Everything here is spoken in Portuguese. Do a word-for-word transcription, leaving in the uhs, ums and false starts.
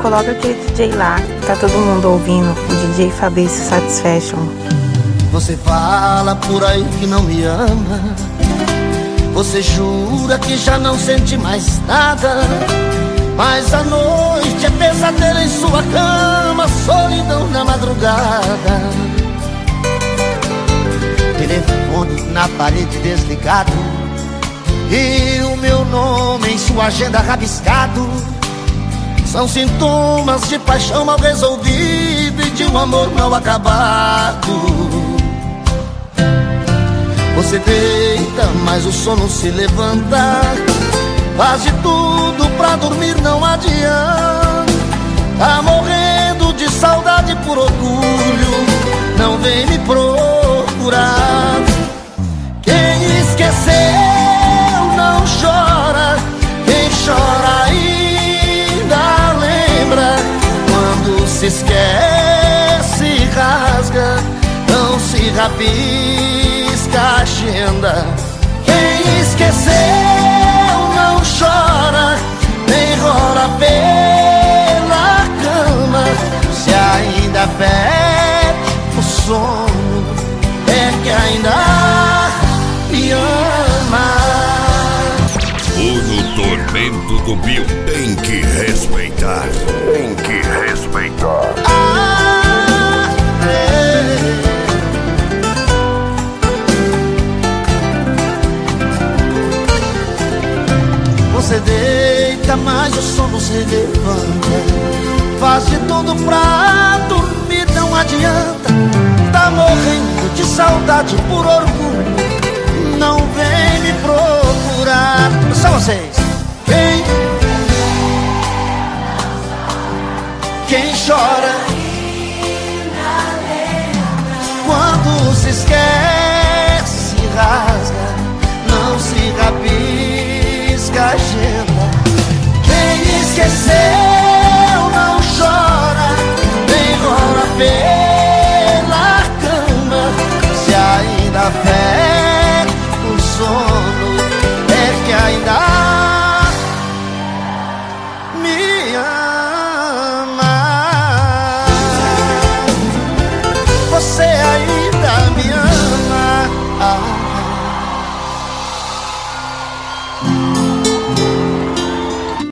coloca aquele D J lá, tá todo mundo ouvindo, o D J Fabrício Satisfaction. Você fala por aí que não me ama, você jura que já não sente mais nada, mas a noite é pesadelo em sua cama, solidão na madrugada. Telefone na parede desligado e o meu nome em sua agenda rabiscado. São sintomas de paixão mal resolvido e de um amor mal acabado. Você deita, mas o sono se levanta, faz de tudo pra dormir, não adianta. Tá morrendo de saudade por orgulho, não vem me procurar. Quem esqueceu não chora, quem chora ainda lembra. Quando se esquece rasga, não se rabisca a agenda. Quem esqueceu não chora, nem rola pela cama. Se ainda perde o sono, é que ainda me ama. O tormento do Bill tem que respeitar, tem que respeitar. Ah, é. Você deita, mas o sono se levanta, faz de tudo pra dormir, não adianta. Tá morrendo de saudade por orgulho, não vem me procurar. Só vocês. Quem Quem chora quando se esquece, rasga, não se rabisca a agenda. Quem esqueceu